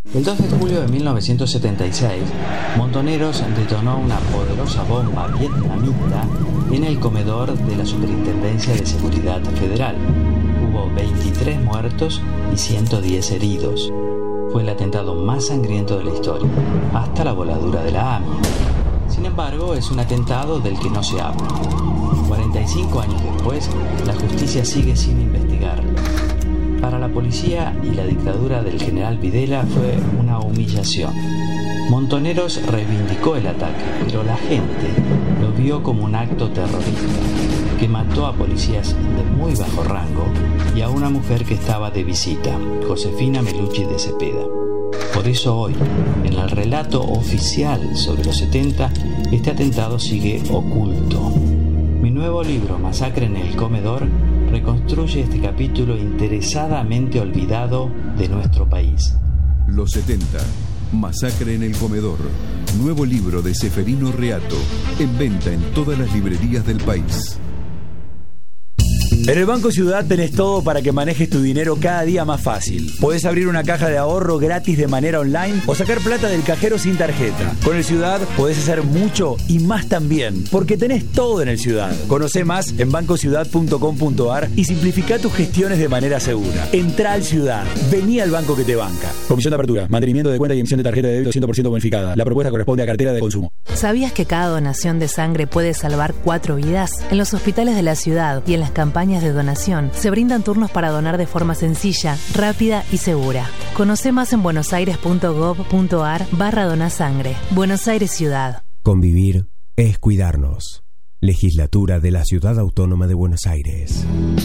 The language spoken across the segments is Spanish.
El 2 de julio de 1976, Montoneros detonó una poderosa bomba vietnamita en el comedor de la Superintendencia de Seguridad Federal. Hubo 23 muertos y 110 heridos. Fue el atentado más sangriento de la historia, hasta la voladura de la AMIA. Sin embargo, es un atentado del que no se habla. 45 años después, la justicia sigue sin investigarlo. Para la policía y la dictadura del general Videla fue una humillación. Montoneros reivindicó el ataque, pero la gente lo vio como un acto terrorista que mató a policías de muy bajo rango y a una mujer que estaba de visita, Josefina Melucci de Cepeda. Por eso hoy, en el relato oficial sobre los 70, este atentado sigue oculto. Mi nuevo libro, Masacre en el Comedor, reconstruye este capítulo interesadamente olvidado de nuestro país. Los 70, Masacre en el Comedor, nuevo libro de Ceferino Reato, en venta en todas las librerías del país. En el Banco Ciudad tenés todo para que manejes tu dinero cada día más fácil. Podés abrir una caja de ahorro gratis de manera online o sacar plata del cajero sin tarjeta. Con el Ciudad podés hacer mucho y más también, porque tenés todo en el Ciudad. Conocé más en bancociudad.com.ar y simplificá tus gestiones de manera segura. Entrá al Ciudad. Vení al banco que te banca. Comisión de apertura, mantenimiento de cuenta y emisión de tarjeta de débito 100% bonificada. La propuesta corresponde a cartera de consumo. ¿Sabías que cada donación de sangre puede salvar 4 vidas? En los hospitales de la ciudad y en las campañas de donación se brindan turnos para donar de forma sencilla, rápida y segura. Conoce más en buenosaires.gov.ar/donasangre. Buenos Aires Ciudad. Convivir es cuidarnos. Legislatura de la Ciudad Autónoma de Buenos Aires.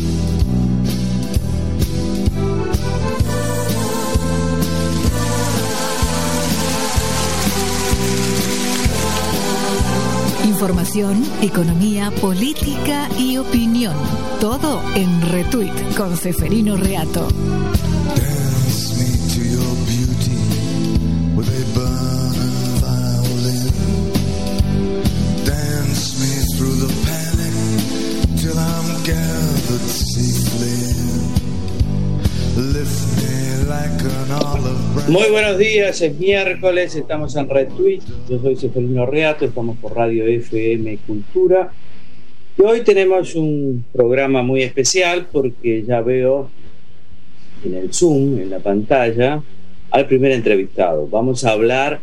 Información, economía, política y opinión. Todo en Retweet con Ceferino Reato. Dance me to your beauty with a burning violin. Dance me through the panic till I'm gathered safely. Lift me like an olive branch. Muy buenos días, es miércoles, estamos en Retweet. Yo soy Ceferino Reato, estamos por Radio FM Cultura. Y hoy tenemos un programa muy especial porque ya veo en el Zoom, en la pantalla, al primer entrevistado. Vamos a hablar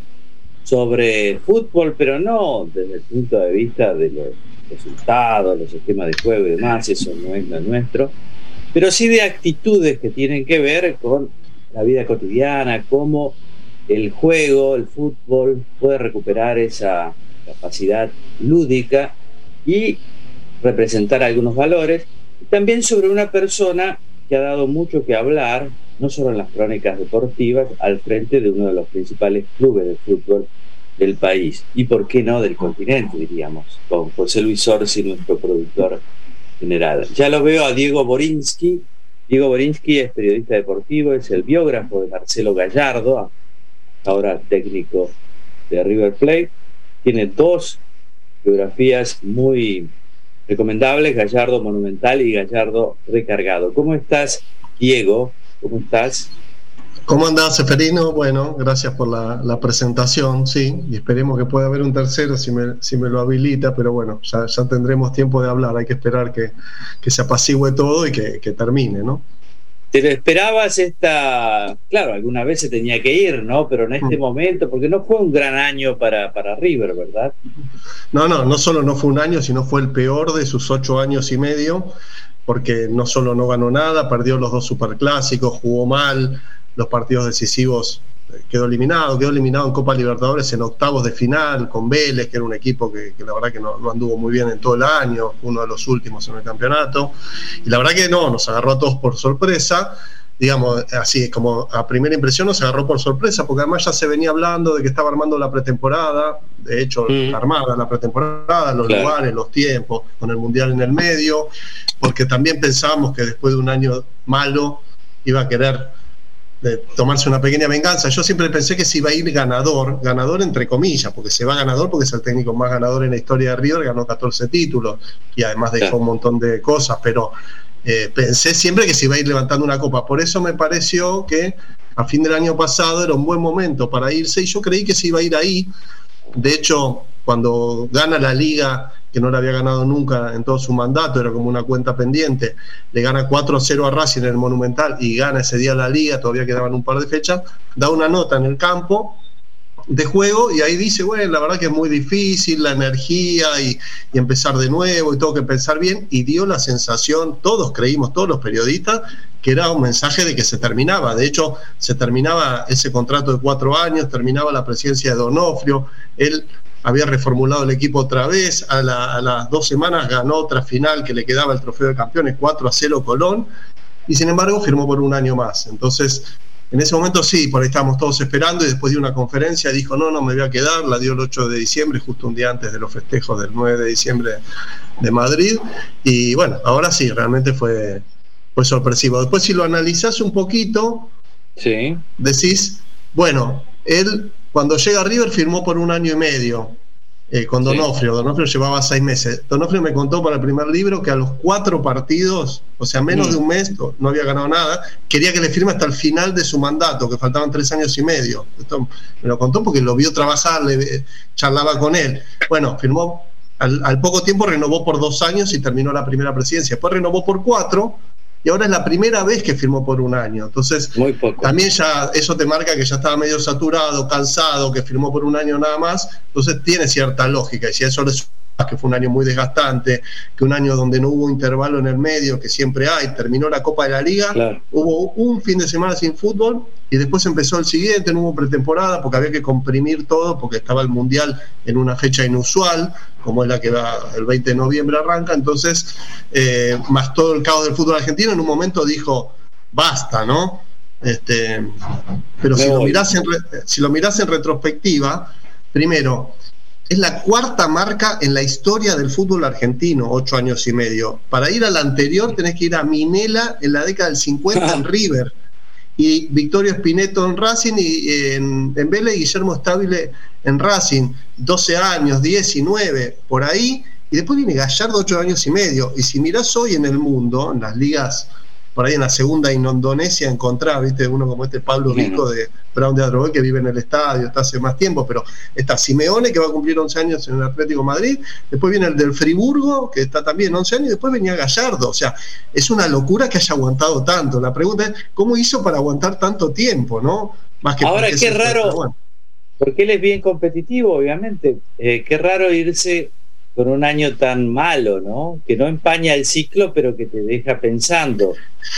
sobre fútbol, pero no desde el punto de vista de los resultados, los esquemas de juego y demás, eso no es lo nuestro, pero sí de actitudes que tienen que ver con la vida cotidiana, cómo el juego, el fútbol puede recuperar esa capacidad lúdica y representar algunos valores, y también sobre una persona que ha dado mucho que hablar, no solo en las crónicas deportivas, al frente de uno de los principales clubes de fútbol del país, y por qué no del continente, diríamos, con José Luis Orsi, nuestro productor general. Ya lo veo a Diego Borinsky. Diego Borinsky es periodista deportivo, es el biógrafo de Marcelo Gallardo, ahora técnico de River Plate. Tiene 2 biografías muy recomendables, Gallardo Monumental y Gallardo Recargado. ¿Cómo estás, Diego? ¿Cómo estás? ¿Cómo andás, Ceferino? Bueno, gracias por la presentación, sí, y esperemos que pueda haber un tercero si me lo habilita, pero bueno, ya tendremos tiempo de hablar, hay que esperar que se apacigüe todo y que termine, ¿no? ¿Te lo esperabas Claro, alguna vez se tenía que ir, ¿no? Pero en este momento, porque no fue un gran año para River, ¿verdad? No solo no fue un año, sino fue el peor de sus 8 años y medio, porque no solo no ganó nada, perdió los 2 superclásicos, jugó mal, los partidos decisivos quedó eliminado en Copa Libertadores en octavos de final con Vélez, que era un equipo que la verdad que no anduvo muy bien en todo el año, uno de los últimos en el campeonato, y la verdad que nos agarró a todos por sorpresa, digamos, así como a primera impresión nos agarró por sorpresa, porque además ya se venía hablando de que estaba armando la pretemporada, de hecho armada la pretemporada, los lugares, los tiempos, con el Mundial en el medio, porque también pensábamos que después de un año malo iba a querer tomarse una pequeña venganza. Yo siempre pensé que se iba a ir ganador entre comillas, porque se va ganador porque es el técnico más ganador en la historia de River, ganó 14 títulos y además dejó un montón de cosas, pero pensé siempre que se iba a ir levantando una copa. Por eso me pareció que a fin del año pasado era un buen momento para irse, y yo creí que se iba a ir ahí. De hecho, cuando gana la Liga, que no la había ganado nunca en todo su mandato, era como una cuenta pendiente, le gana 4-0 a Racing en el Monumental y gana ese día la Liga, todavía quedaban un par de fechas, da una nota en el campo de juego y ahí dice, bueno, la verdad que es muy difícil la energía y empezar de nuevo y tengo que pensar bien, y dio la sensación, todos creímos, todos los periodistas, que era un mensaje de que se terminaba. De hecho, se terminaba ese contrato de 4 años, terminaba la presidencia de D'Onofrio, él había reformulado el equipo otra vez, a las 2 semanas ganó otra final que le quedaba el trofeo de campeones, 4-0 Colón, y sin embargo firmó por un año más. Entonces, en ese momento sí, por ahí estábamos todos esperando, y después de una conferencia dijo, no me voy a quedar, la dio el 8 de diciembre, justo un día antes de los festejos del 9 de diciembre de Madrid, y bueno, ahora sí, realmente fue sorpresivo. Después, si lo analizás un poquito, sí, decís, bueno, él cuando llega a River firmó por 1 año y medio, con D'Onofrio. D'Onofrio llevaba 6 meses. D'Onofrio me contó para el primer libro que a los 4 partidos, o sea, menos de un mes, no había ganado nada, quería que le firme hasta el final de su mandato, que faltaban 3 años y medio. Esto me lo contó porque lo vio trabajar, charlaba con él. Bueno, firmó, al poco tiempo renovó por 2 años y terminó la primera presidencia. Después renovó por 4, y ahora es la primera vez que firmó por 1 año. Entonces, también ya eso te marca que ya estaba medio saturado, cansado, que firmó por 1 año nada más. Entonces tiene cierta lógica, y si a eso le sumas que fue un año muy desgastante, que un año donde no hubo intervalo en el medio, que siempre hay, terminó la Copa de la Liga, claro, hubo un fin de semana sin fútbol y después empezó el siguiente, no hubo pretemporada porque había que comprimir todo, porque estaba el Mundial en una fecha inusual, como es la que va el 20 de noviembre arranca. Entonces, más todo el caos del fútbol argentino, en un momento dijo, basta, ¿no? Pero si lo mirás en retrospectiva, primero, es la 4ª marca en la historia del fútbol argentino, 8 años y medio. Para ir a la anterior tenés que ir a Minela en la década del 50 en River, y Victorio Spineto en Racing, y en Vélez, y Guillermo Stabile en Racing, 12 años, 19, por ahí, y después viene Gallardo, 8 años y medio. Y si mirás hoy en el mundo, en las ligas, por ahí en la segunda, en Indonesia, encontrás, viste, uno como Pablo Rico de Brown de Adrogué, que vive en el estadio, está hace más tiempo, pero está Simeone, que va a cumplir 11 años en el Atlético de Madrid, después viene el del Friburgo, que está también 11 años, y después venía Gallardo. O sea, es una locura que haya aguantado tanto. La pregunta es, ¿cómo hizo para aguantar tanto tiempo, no? Más que ahora, qué raro, bueno, porque él es bien competitivo, obviamente, qué raro irse con un año tan malo, ¿no? Que no empaña el ciclo, pero que te deja pensando.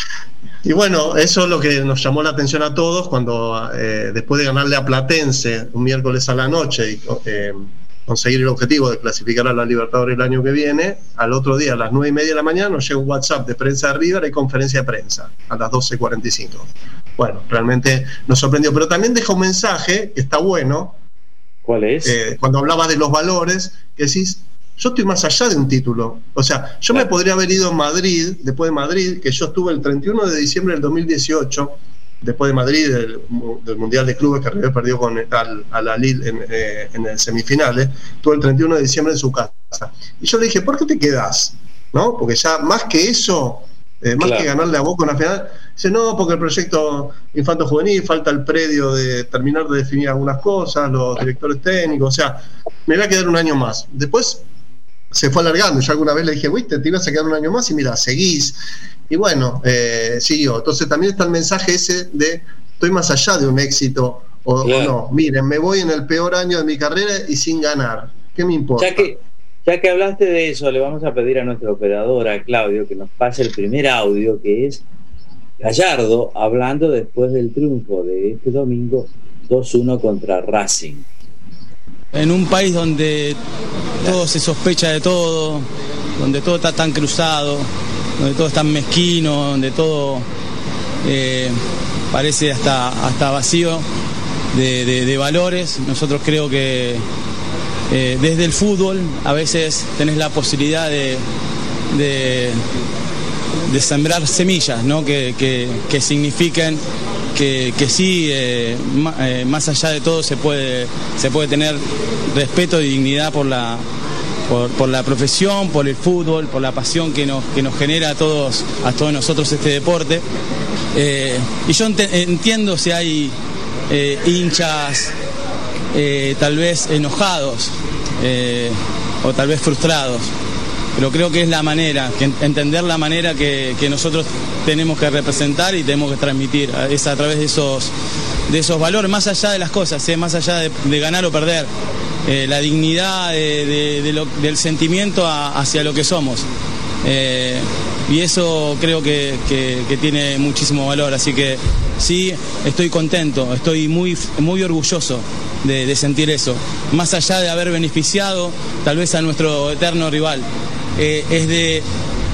Y bueno, eso es lo que nos llamó la atención a todos cuando después de ganarle a Platense un miércoles a la noche y conseguir el objetivo de clasificar a la Libertadores el año que viene, al otro día a las 9:30 de la mañana nos llega un WhatsApp de prensa de River y conferencia de prensa a las 12:45. Bueno, realmente nos sorprendió, pero también dejó un mensaje que está bueno. ¿Cuál es? Cuando hablabas de los valores, que decís, yo estoy más allá de un título. O sea, yo me podría haber ido a Madrid, después de Madrid, que yo estuve el 31 de diciembre del 2018, después de Madrid, del Mundial de Clubes, que River perdió a la Lille en semifinales, estuve el 31 de diciembre en su casa. Y yo le dije, ¿por qué te quedás? ¿No? Porque ya más que eso, más que ganarle a Boca una final, dice, no, porque el proyecto infanto juvenil, falta el predio de terminar de definir algunas cosas, los directores técnicos, o sea, me voy a quedar un año más. Después se fue alargando. Yo alguna vez le dije, viste, te ibas a quedar un año más y mira, seguís. Y bueno, siguió. Entonces también está el mensaje ese de estoy más allá de un éxito o no. Miren, me voy en el peor año de mi carrera y sin ganar. ¿Qué me importa? Ya que hablaste de eso, le vamos a pedir a nuestra operadora, Claudio, que nos pase el primer audio, que es Gallardo hablando después del triunfo de este domingo 2-1 contra Racing. En un país donde todo se sospecha de todo, donde todo está tan cruzado, donde todo es tan mezquino, donde todo parece hasta vacío de valores, nosotros creo que desde el fútbol a veces tenés la posibilidad de sembrar semillas, ¿no? que signifiquen que sí, más allá de todo se puede tener respeto y dignidad por la por la profesión, por el fútbol, por la pasión que nos genera a todos nosotros este deporte. Y yo entiendo si hay hinchas tal vez enojados o tal vez frustrados, pero creo que es la manera, entender la manera que nosotros tenemos que representar y tenemos que transmitir, es a través de esos valores, más allá de las cosas, más allá de ganar o perder, la dignidad del sentimiento hacia lo que somos. Y eso creo que tiene muchísimo valor, así que sí, estoy contento, estoy muy, muy orgulloso de sentir eso, más allá de haber beneficiado tal vez a nuestro eterno rival. Es de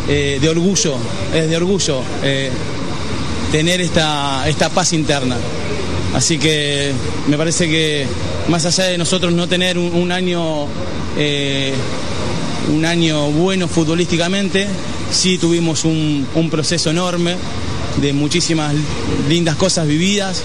orgullo tener esta paz interna, así que me parece que más allá de nosotros no tener un año bueno futbolísticamente, sí tuvimos un proceso enorme de muchísimas lindas cosas vividas,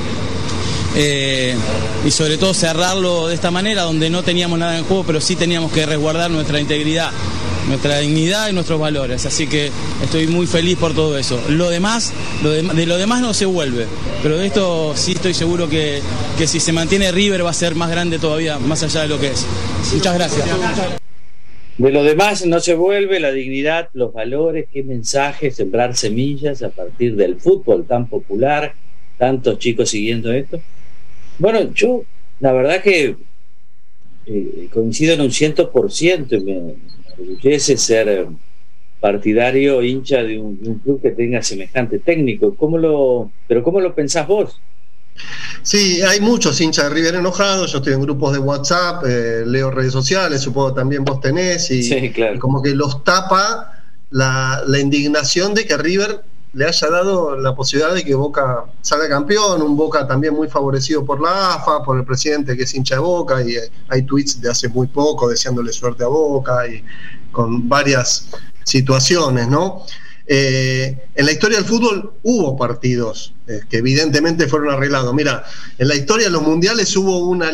y sobre todo cerrarlo de esta manera donde no teníamos nada en juego, pero sí teníamos que resguardar nuestra integridad, nuestra dignidad y nuestros valores, así que estoy muy feliz por todo eso. De lo demás no se vuelve, pero de esto sí estoy seguro que si se mantiene River va a ser más grande todavía, más allá de lo que es. Muchas gracias. De lo demás no se vuelve, la dignidad, los valores, qué mensaje, sembrar semillas a partir del fútbol tan popular, tantos chicos siguiendo esto. Bueno, yo la verdad que coincido en un 100%, y me enorgullece ser partidario, hincha de un club que tenga semejante técnico. ¿Cómo lo pensás vos? Sí, hay muchos hinchas de River enojados, yo estoy en grupos de WhatsApp, leo redes sociales, supongo que también vos tenés, y, sí, claro. Y como que los tapa la indignación de que River le haya dado la posibilidad de que Boca salga campeón, un Boca también muy favorecido por la AFA, por el presidente que es hincha de Boca, y hay tweets de hace muy poco deseándole suerte a Boca, y con varias situaciones, ¿no? En la historia del fútbol hubo partidos que evidentemente fueron arreglados. Mira, en la historia de los mundiales hubo una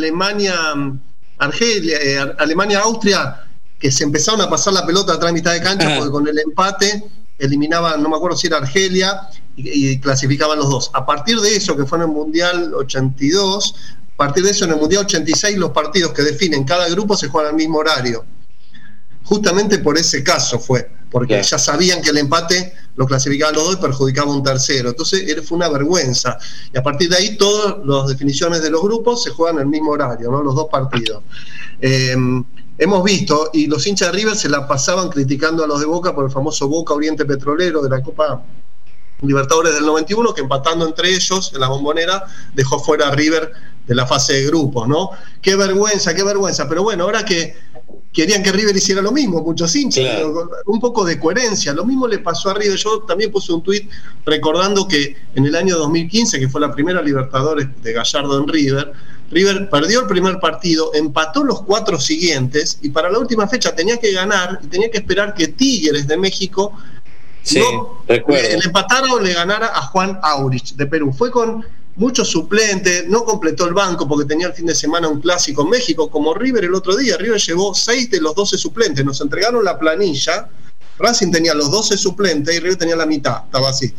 Alemania-Austria que se empezaron a pasar la pelota atrás de mitad de cancha porque con el empate eliminaban, no me acuerdo si era Argelia, y clasificaban los dos. A partir de eso, que fue en el Mundial 82, a partir de eso en el Mundial 86 los partidos que definen cada grupo se juegan al mismo horario. Justamente por ese caso fue, porque ya sabían que el empate lo clasificaban los dos y perjudicaba a un tercero. Entonces fue una vergüenza. Y a partir de ahí todas las definiciones de los grupos se juegan en el mismo horario, ¿no? Los dos partidos. Hemos visto, y los hinchas de River se la pasaban criticando a los de Boca por el famoso Boca Oriente Petrolero de la Copa Libertadores del 91, que empatando entre ellos en la Bombonera dejó fuera a River de la fase de grupos, ¿no? Qué vergüenza, pero bueno, ahora que querían que River hiciera lo mismo, muchos hinchas, claro. Un poco de coherencia, lo mismo le pasó a River. Yo también puse un tuit recordando que en el año 2015, que fue la primera Libertadores de Gallardo en River perdió el primer partido, empató los 4 siguientes, y para la última fecha tenía que ganar, y tenía que esperar que Tigres de México le empatara o le ganara a Juan Aurich de Perú. Fue con muchos suplentes, no completó el banco porque tenía el fin de semana un clásico en México, como River el otro día. River llevó 6 de los 12 suplentes, nos entregaron la planilla, Racing tenía los 12 suplentes y River tenía la mitad, estaba así.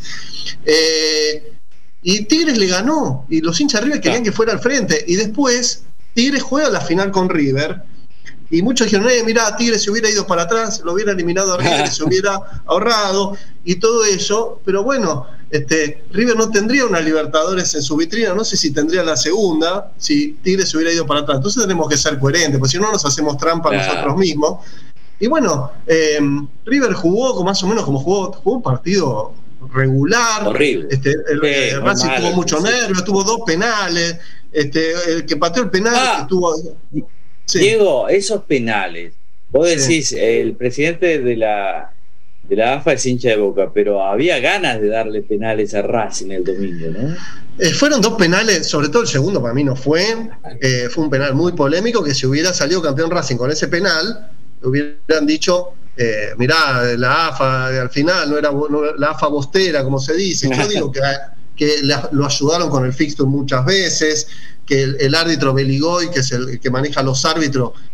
Y Tigres le ganó, y los hinchas de River querían que fuera al frente, y después Tigres juega la final con River, y muchos dijeron, mirá, Tigres se hubiera ido para atrás, lo hubiera eliminado a River, se hubiera ahorrado, y todo eso, pero bueno, River no tendría una Libertadores en su vitrina, no sé si tendría la segunda, si Tigres se hubiera ido para atrás. Entonces tenemos que ser coherentes, porque si no nos hacemos trampa nosotros mismos. Y bueno, River jugó más o menos como jugó un partido regular. Horrible. Racing tuvo mucho nervio, tuvo 2 penales, el que pateó el penal tuvo... Sí. Diego, esos penales, vos decís, el presidente de la AFA es hincha de Boca, pero había ganas de darle penales a Racing el domingo, ¿no? Fueron 2 penales, sobre todo el segundo para mí no fue un penal muy polémico, que si hubiera salido campeón Racing con ese penal, hubieran dicho, mirá, la AFA al final no era la AFA bostera, como se dice. Yo digo que lo ayudaron con el fixture muchas veces, que el árbitro Beligoy, que es el que maneja los árbitros,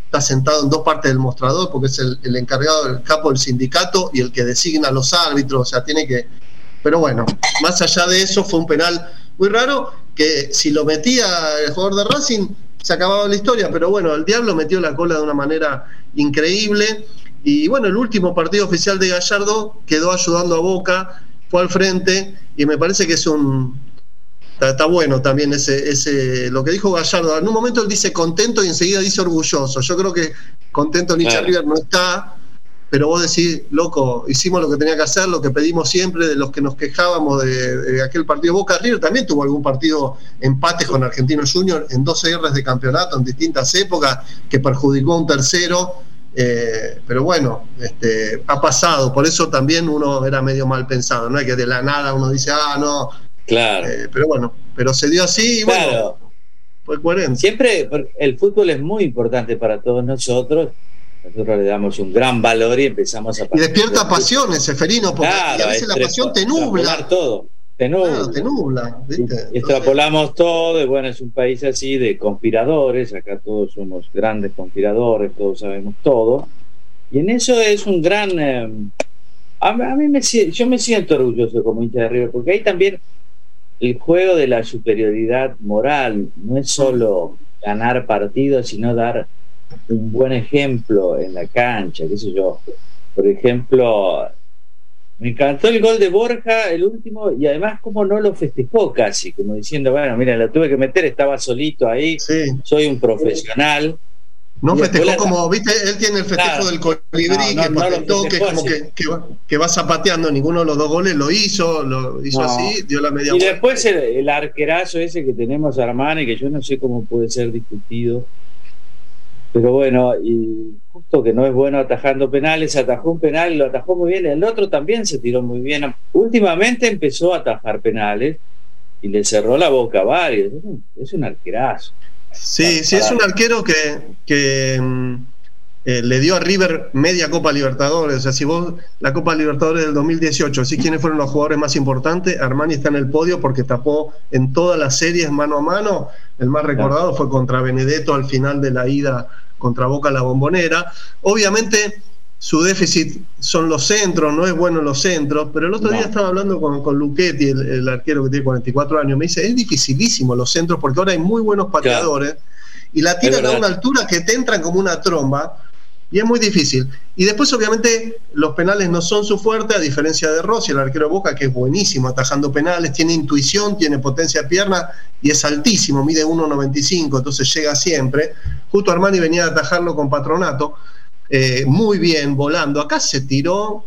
está sentado en dos partes del mostrador porque es el encargado, el capo del sindicato y el que designa a los árbitros, o sea, tiene que... Pero bueno, más allá de eso fue un penal muy raro que si lo metía el jugador de Racing se acababa la historia, pero bueno, el Diablo metió la cola de una manera increíble y bueno, el último partido oficial de Gallardo quedó ayudando a Boca, fue al frente y me parece que es está bueno también ese lo que dijo Gallardo. En un momento él dice contento y enseguida dice orgulloso. Yo creo que contento en hincha River no está, pero vos decís, loco, hicimos lo que tenía que hacer, lo que pedimos siempre, de los que nos quejábamos de aquel partido. Boca River también tuvo algún partido empates con Argentinos Juniors en 2 cierres de campeonato en distintas épocas que perjudicó a un tercero, pero bueno, ha pasado, por eso también uno era medio mal pensado, no es que de la nada uno dice, no, claro, pero bueno, pero se dio así y claro. Bueno, fue coherente. Siempre el fútbol es muy importante para todos nosotros le damos un gran valor y empezamos a... Y despierta pasiones, Seferino, porque a veces la pasión te nubla. Todo. Te nubla, ¿viste? Y extrapolamos todo, y bueno, es un país así de conspiradores, acá todos somos grandes conspiradores, todos sabemos todo, y en eso es un gran... yo me siento orgulloso como hincha de River, porque ahí también el juego de la superioridad moral no es solo ganar partidos, sino dar un buen ejemplo en la cancha, qué sé yo. Por ejemplo, me encantó el gol de Borja, el último, y además como no lo festejó casi, como diciendo, bueno, mira, lo tuve que meter, estaba solito ahí, soy un profesional. No festejó como, viste, él tiene el festejo del colibrí, que patentó, que es como que va zapateando, ninguno de los 2 goles lo hizo así, dio la media vuelta. Y después el arquerazo ese que tenemos, Armani, que yo no sé cómo puede ser discutido, pero bueno, y justo que no es bueno atajando penales, atajó un penal y lo atajó muy bien, el otro también se tiró muy bien, últimamente empezó a atajar penales y le cerró la boca a varios, es un arquerazo. Sí, es un arquero que le dio a River media Copa Libertadores. O sea, si vos la Copa Libertadores del 2018, ¿sí? ¿Quiénes fueron los jugadores más importantes? Armani está en el podio porque tapó en todas las series mano a mano. El más recordado fue contra Benedetto al final de la ida contra Boca La Bombonera. Obviamente su déficit son los centros, no es bueno en los centros, pero el otro día estaba hablando con Luchetti, el arquero que tiene 44 años, me dice, es dificilísimo los centros porque ahora hay muy buenos pateadores y la tiran a una altura que te entran como una tromba y es muy difícil. Y después obviamente los penales no son su fuerte, a diferencia de Rossi, el arquero de Boca, que es buenísimo atajando penales, tiene intuición, tiene potencia de pierna y es altísimo, mide 1.95, entonces llega siempre. Justo Armani venía a atajarlo con Patronato, muy bien, volando. Acá se tiró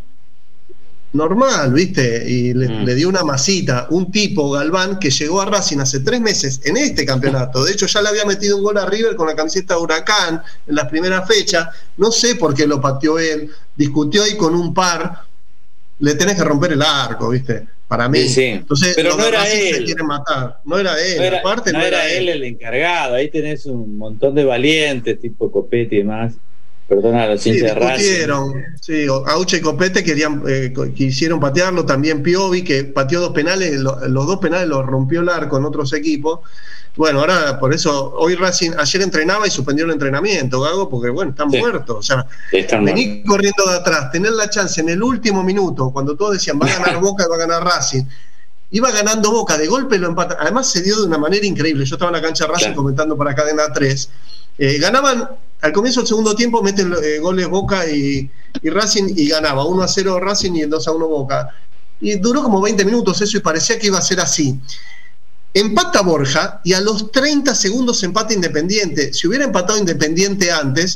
normal, ¿viste? Y le dio una masita. Un tipo, Galván, que llegó a Racing hace 3 meses en este campeonato. De hecho, ya le había metido un gol a River con la camiseta de Huracán en las primeras fechas. No sé por qué lo pateó él. Discutió ahí con un par. Le tenés que romper el arco, ¿viste? Para mí. Sí. Entonces, pero no era él. Se quiere matar. No era él. No era él el encargado. Ahí tenés un montón de valientes, tipo Copetti y demás. Perdona, los hinchas de Racing. Sí, Auche y Copete quisieron patearlo, también Piovi, que pateó 2 penales, los 2 penales los rompió el arco en otros equipos. Bueno, ahora por eso, hoy Racing, ayer entrenaba y suspendió el entrenamiento, Gago, porque bueno, están muertos. O sea, venir corriendo de atrás, tener la chance en el último minuto, cuando todos decían va a ganar Boca y va a ganar Racing. Iba ganando Boca, de golpe lo empatan. Además se dio de una manera increíble. Yo estaba en la cancha de Racing comentando para Cadena 3. Ganaban al comienzo del segundo tiempo, meten goles Boca y Racing y ganaba 1-0 Racing y 2-1 Boca. Y duró como 20 minutos eso y parecía que iba a ser así. Empata Borja y a los 30 segundos empata Independiente. Si hubiera empatado Independiente antes,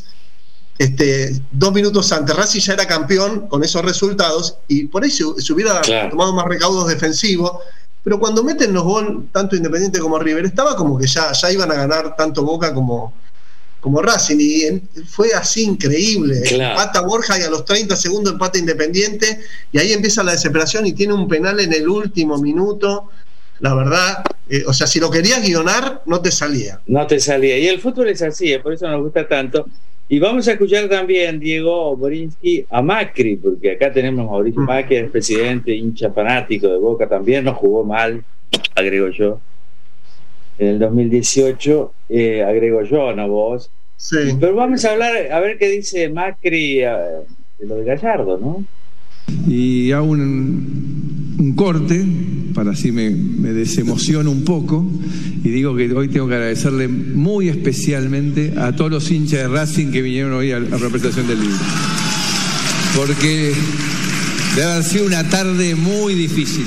2 minutos antes, Racing ya era campeón con esos resultados y por ahí se hubiera tomado más recaudos defensivos. Pero cuando meten los goles, tanto Independiente como River, estaba como que ya iban a ganar tanto Boca como Racing, y fue así increíble. Empata Borja y a los 30 segundos empata Independiente y ahí empieza la desesperación y tiene un penal en el último minuto. La verdad, o sea, si lo querías guionar, no te salía. Y el fútbol es así, por eso nos gusta tanto. Y vamos a escuchar también, Diego Borinsky, a Macri, porque acá tenemos a Mauricio Macri, el presidente, hincha fanático de Boca también, no jugó mal, agrego yo. En el 2018, agrego yo, no vos, Sí. Pero vamos a hablar, a ver qué dice Macri de lo de Gallardo, ¿no? Y hago un corte para así me desemociono un poco y digo que hoy tengo que agradecerle muy especialmente a todos los hinchas de Racing que vinieron hoy a la presentación del libro, porque debe haber sido una tarde muy difícil,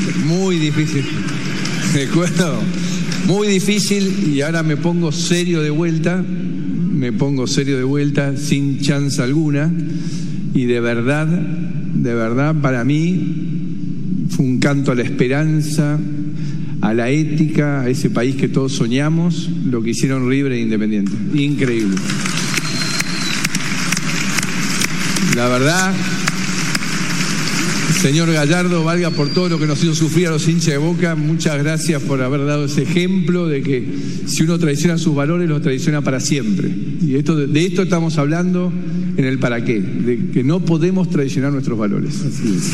¿de acuerdo? Muy difícil, y ahora me pongo serio de vuelta sin chance alguna, y de verdad para mí fue un canto a la esperanza, a la ética, a ese país que todos soñamos, lo que hicieron River e Independiente. Increíble. La verdad, señor Gallardo, valga por todo lo que nos hizo sufrir a los hinchas de Boca, muchas gracias por haber dado ese ejemplo de que si uno traiciona sus valores, los traiciona para siempre. Y de esto estamos hablando en el para qué, de que no podemos traicionar nuestros valores. Así es.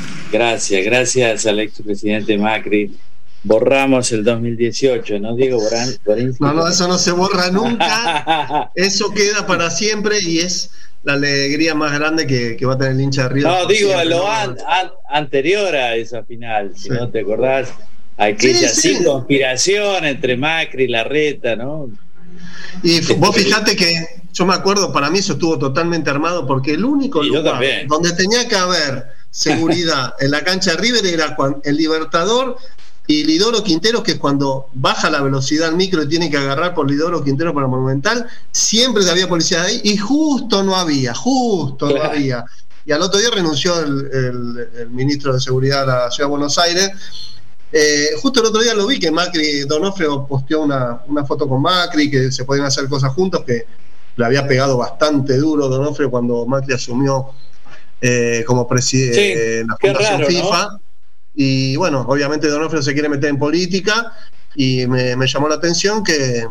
Gracias al expresidente Macri. Borramos el 2018, ¿no, Diego? No, eso no se borra nunca. Eso queda para siempre y es la alegría más grande que va a tener el hincha de River. No, digo, lo anterior a esa final, si no te acordás, aquella sin conspiración entre Macri y Larreta, ¿no? Y vos fijate que yo me acuerdo, para mí eso estuvo totalmente armado, porque el único lugar donde tenía que haber seguridad en la cancha de River era el Libertador y Lidoro Quinteros, que cuando baja la velocidad al micro y tiene que agarrar por Lidoro Quinteros para Monumental, siempre había policía ahí, y justo no había. Y al otro día renunció el ministro de Seguridad de la Ciudad de Buenos Aires. Justo el otro día lo vi, que Macri, Donofrio posteó una foto con Macri, que se podían hacer cosas juntos, que le había pegado bastante duro Donofrio cuando Macri asumió como presidente en la Fundación FIFA, ¿no? Y bueno, obviamente Donofrio se quiere meter en política, y me llamó la atención que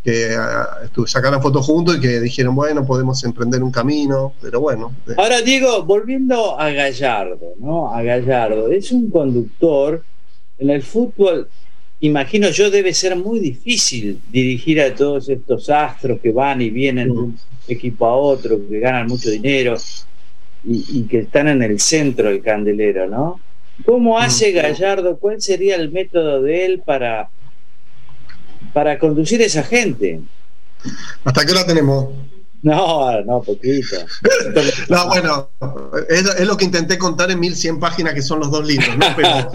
sacaran fotos juntos y que dijeron, bueno, podemos emprender un camino, pero bueno. Ahora, Diego, volviendo a Gallardo, ¿no? A Gallardo, es un conductor. En el fútbol, imagino yo, debe ser muy difícil dirigir a todos estos astros que van y vienen de un equipo a otro, que ganan mucho dinero y que están en el centro del candelero, ¿no? ¿Cómo hace Gallardo? ¿Cuál sería el método de él para conducir a esa gente? ¿Hasta qué hora tenemos? No, poquito. No, bueno, es lo que intenté contar en 1100 páginas, que son los 2 libros, ¿no? Pero,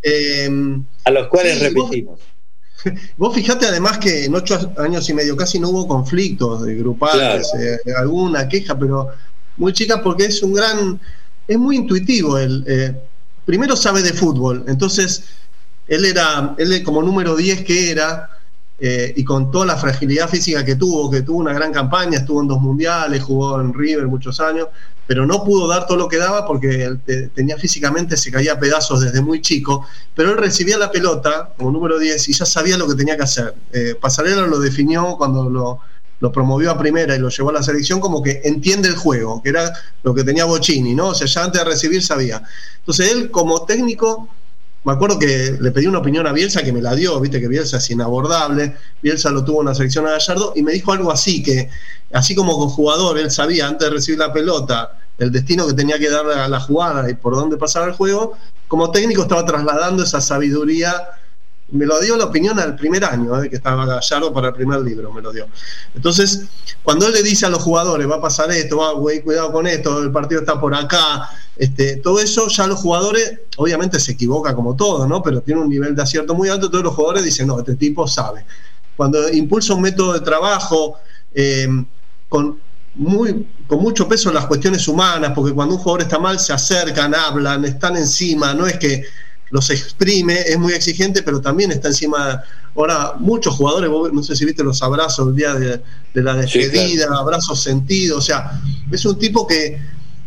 a los cuales repetimos. Vos fijate además que en 8 años y medio casi no hubo conflictos grupales, alguna queja, pero muy chica, porque es muy intuitivo. Primero sabe de fútbol, entonces él como número 10 que era, y con toda la fragilidad física que tuvo una gran campaña, estuvo en 2 mundiales, jugó en River muchos años, pero no pudo dar todo lo que daba porque él tenía físicamente, se caía a pedazos desde muy chico, pero él recibía la pelota como número 10 y ya sabía lo que tenía que hacer. Pasarela lo definió cuando lo promovió a primera y lo llevó a la selección, como que entiende el juego, que era lo que tenía Bocini, ¿no? O sea, ya antes de recibir sabía. Entonces él, como técnico, me acuerdo que le pedí una opinión a Bielsa, que me la dio, viste que Bielsa es inabordable. Bielsa lo tuvo en la selección a Gallardo y me dijo algo así, que así como con jugador él sabía antes de recibir la pelota el destino que tenía que darle a la jugada y por dónde pasaba el juego, como técnico estaba trasladando esa sabiduría. Me lo dio la opinión al primer año, que estaba Gallardo para el primer libro, me lo dio. Entonces, cuando él le dice a los jugadores, va a pasar esto, güey, cuidado con esto, el partido está por acá, todo eso, ya los jugadores, obviamente se equivoca como todo, ¿no? Pero tiene un nivel de acierto muy alto, todos los jugadores dicen, no, este tipo sabe. Cuando impulsa un método de trabajo con mucho peso en las cuestiones humanas, porque cuando un jugador está mal se acercan, hablan, están encima, no es que los exprime, es muy exigente, pero también está encima. Ahora, muchos jugadores, vos, no sé si viste los abrazos el día de la despedida, sí, claro. Abrazos sentidos, o sea, es un tipo que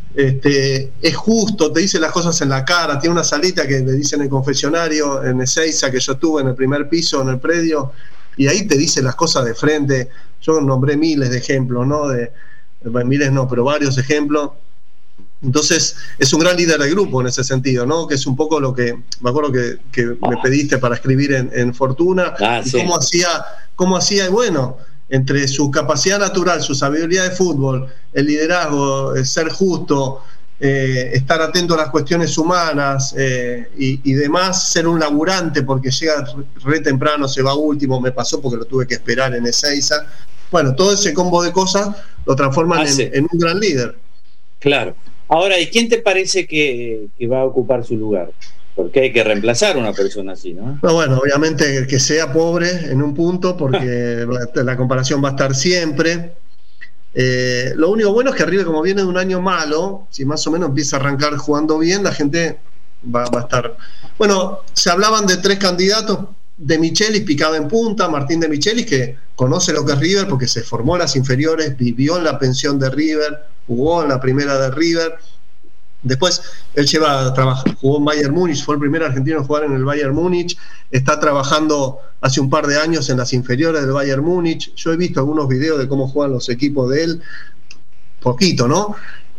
es justo, te dice las cosas en la cara, tiene una salita que le dicen en el confesionario, en Ezeiza, que yo tuve en el primer piso, en el predio, y ahí te dice las cosas de frente. Yo nombré miles de ejemplos, ¿no? Miles no, pero varios ejemplos. Entonces es un gran líder del grupo en ese sentido, ¿no? Que es un poco lo que me acuerdo que me pediste para escribir en Fortuna, y sí. cómo hacía, y bueno, entre su capacidad natural, su sabiduría de fútbol, el liderazgo, el ser justo, estar atento a las cuestiones humanas y demás, ser un laburante porque llega re temprano, se va último, me pasó porque lo tuve que esperar en Ezeiza. Bueno, todo ese combo de cosas lo transforman en un gran líder. Claro. Ahora, ¿y quién te parece que va a ocupar su lugar? Porque hay que reemplazar a una persona así, ¿no? No, bueno, obviamente que sea pobre en un punto, porque la comparación va a estar siempre. Lo único bueno es que River, como viene de un año malo, si más o menos empieza a arrancar jugando bien, la gente va a estar... Bueno, se hablaban de 3 candidatos. De Michelis picaba en punta, Martín de Michelis, que conoce lo que es River porque se formó en las inferiores, vivió en la pensión de River, jugó en la primera de River. Después él jugó en Bayern Múnich, fue el primer argentino en jugar en el Bayern Múnich, está trabajando hace un par de años en las inferiores del Bayern Múnich. Yo he visto algunos videos de cómo juegan los equipos de él, poquito, ¿no?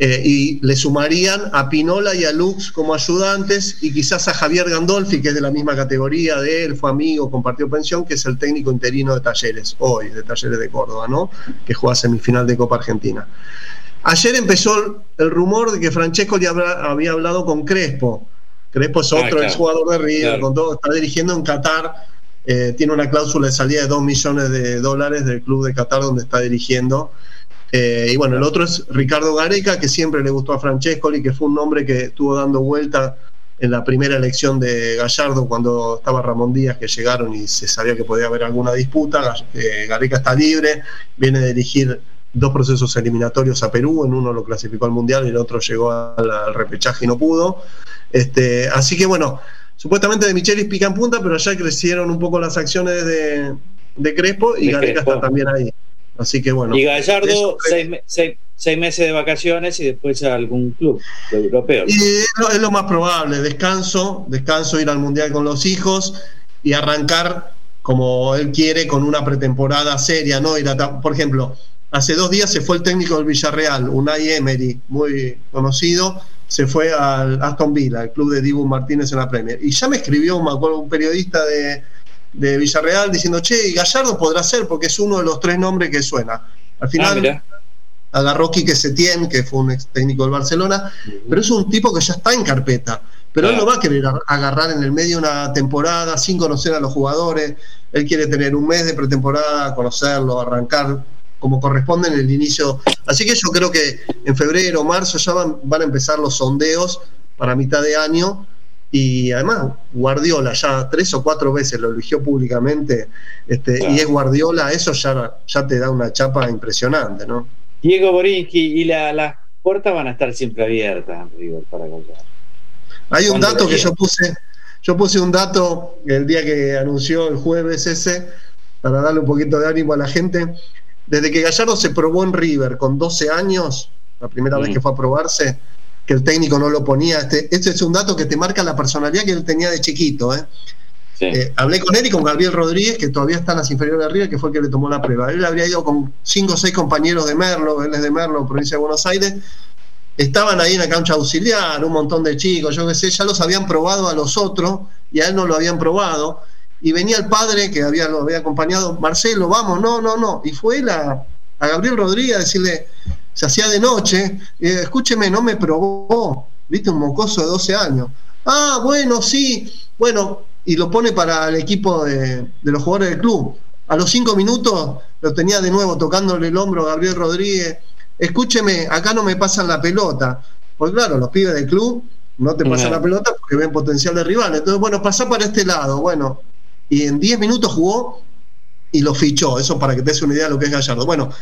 Y le sumarían a Pinola y a Lux como ayudantes, y quizás a Javier Gandolfi, que es de la misma categoría de él, fue amigo, compartió pensión, que es el técnico interino de Talleres, hoy, de Talleres de Córdoba, ¿no? Que juega semifinal de Copa Argentina. Ayer empezó el rumor de que Francescoli había hablado con Crespo. Crespo es otro exjugador de River, con todo, está dirigiendo en Qatar, tiene una cláusula de salida de $2 millones del club de Qatar donde está dirigiendo. Y bueno, el otro es Ricardo Gareca, que siempre le gustó a Francescoli, que fue un nombre que estuvo dando vuelta en la primera elección de Gallardo cuando estaba Ramón Díaz, que llegaron y se sabía que podía haber alguna disputa. Gareca está libre, viene a dirigir 2 procesos eliminatorios a Perú, en uno lo clasificó al Mundial y el otro llegó al repechaje y no pudo. Así que bueno, supuestamente de Michelis pica en punta, pero ya crecieron un poco las acciones de Crespo y Gareca está también ahí. Así que bueno. Y Gallardo, 6 meses de vacaciones y después a algún club europeo. Y es lo más probable, descanso, ir al Mundial con los hijos y arrancar como él quiere con una pretemporada seria, ¿no? Por ejemplo, hace 2 días se fue el técnico del Villarreal, Unai Emery, muy conocido, se fue al Aston Villa, el club de Dibu Martínez en la Premier. Y ya me escribió, me acuerdo, un periodista de Villarreal diciendo, che, Gallardo podrá ser porque es uno de los 3 nombres que suena. Al final agarró Quique Setién, que fue un ex técnico del Barcelona, pero es un tipo que ya está en carpeta, pero él no va a querer agarrar en el medio una temporada sin conocer a los jugadores. Él quiere tener un mes de pretemporada, conocerlo, arrancar como corresponde en el inicio. Así que yo creo que en febrero o marzo ya van a empezar los sondeos para mitad de año. Y además Guardiola ya 3 o 4 veces lo eligió públicamente, y es Guardiola, eso ya te da una chapa impresionante, ¿no? Diego Borinsky, y las puertas van a estar siempre abiertas, River, para Gallardo. Hay un dato que yo puse un dato el día que anunció el jueves ese, para darle un poquito de ánimo a la gente. Desde que Gallardo se probó en River con 12 años, la primera vez que fue a probarse, que el técnico no lo ponía. Este es un dato que te marca la personalidad que él tenía de chiquito. Hablé con él y con Gabriel Rodríguez, que todavía está en las inferiores de River, que fue el que le tomó la prueba. Él habría ido con 5 o 6 compañeros de Merlo, él es de Merlo, provincia de Buenos Aires. Estaban ahí en la cancha auxiliar, un montón de chicos, yo qué sé, ya los habían probado a los otros y a él no lo habían probado. Y venía el padre que lo había acompañado, Marcelo, vamos, no. Y fue él a Gabriel Rodríguez a decirle, se hacía de noche, escúcheme, no me probó, viste, un mocoso de 12 años. Ah, bueno, sí, bueno, y lo pone para el equipo de los jugadores del club. A los 5 minutos lo tenía de nuevo tocándole el hombro a Gabriel Rodríguez. Escúcheme, acá no me pasan la pelota. Pues claro, los pibes del club no te pasan la pelota porque ven potencial de rival. Entonces, bueno, pasá para este lado. Bueno, y en 10 minutos jugó y lo fichó. Eso para que te des una idea de lo que es Gallardo. Bueno,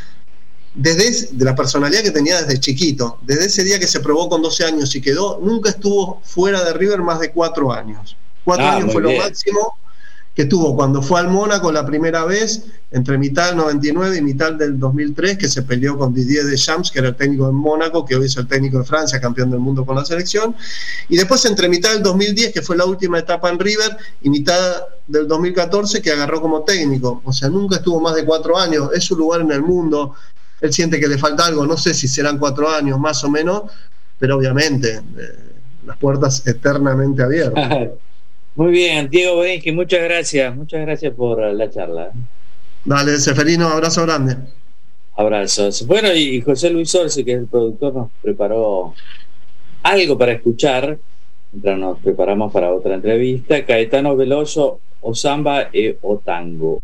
de la personalidad que tenía desde chiquito, desde ese día que se probó con 12 años y quedó, nunca estuvo fuera de River más de 4 años. 4 años fue lo máximo que tuvo cuando fue al Mónaco la primera vez, entre mitad del 99 y mitad del 2003, que se peleó con Didier Deschamps, que era el técnico del Mónaco, que hoy es el técnico de Francia, campeón del mundo con la selección, y después entre mitad del 2010, que fue la última etapa en River, y mitad del 2014, que agarró como técnico. O sea, nunca estuvo más de 4 años, es su lugar en el mundo. Él siente que le falta algo, no sé si serán 4 años más o menos, pero obviamente las puertas eternamente abiertas. Muy bien, Diego Borinsky, muchas gracias por la charla. Dale, Seferino, abrazo grande. Abrazos. Bueno, y José Luis Orce, que es el productor, nos preparó algo para escuchar mientras nos preparamos para otra entrevista. Caetano Veloso, o samba o tango.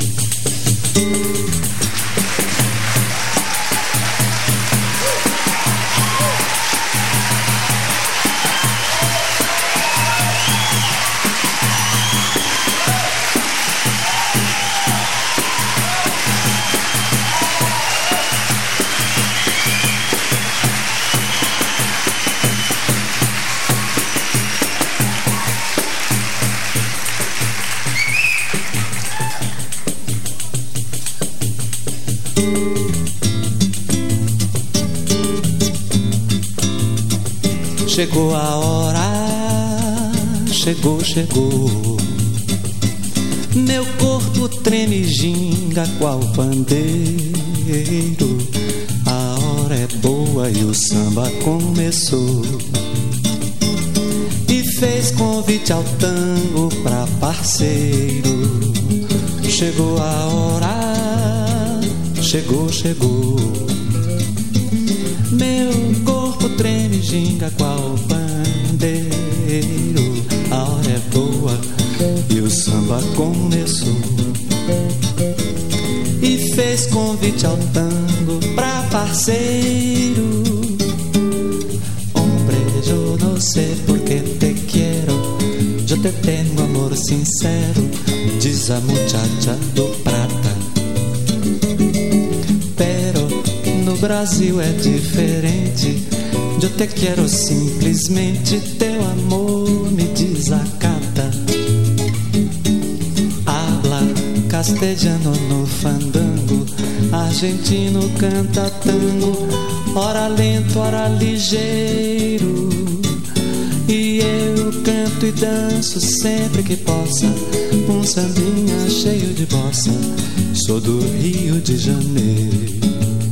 Chegou a hora, chegou. Meu corpo treme, ginga qual pandeiro. A hora é boa e o samba começou. E fez convite ao tango pra parceiro. Chegou a hora, chegou. Meu corpo treme, ginga qual pandeiro. A hora é boa e o samba começou. E fez convite ao tango pra parceiro. Hombre, yo no sé por qué te quiero. Yo te tengo amor sincero, diz a muchacha do prata. Pero no Brasil é diferente. Eu te quero simplesmente, teu amor me desacata. Habla castelhano no fandango, argentino canta tango, ora lento, ora ligeiro. E eu canto e danço sempre que possa, um sambinha cheio de bossa. Sou do Rio de Janeiro.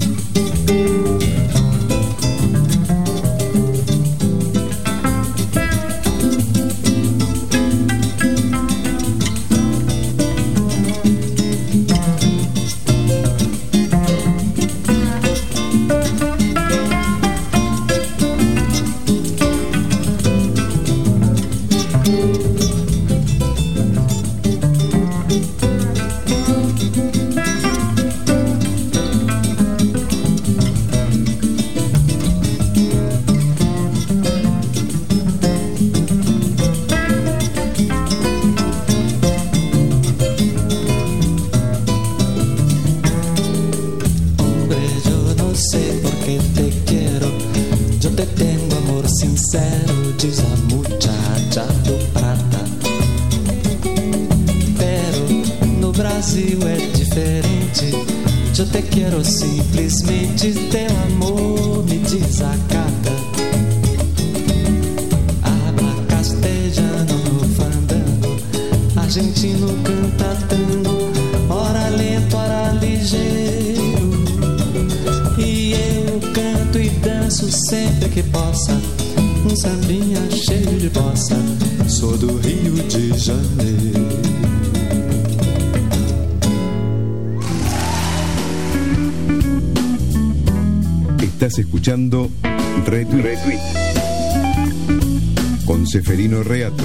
Simplesmente teu amor me desacata. Habla castelhano no fandango, argentino canta tango, ora lento, ora ligeiro. E eu canto e danço sempre que possa, um sambinha cheio de bossa. Sou do Rio de Janeiro. Estás escuchando Retweet con Seferino Reato.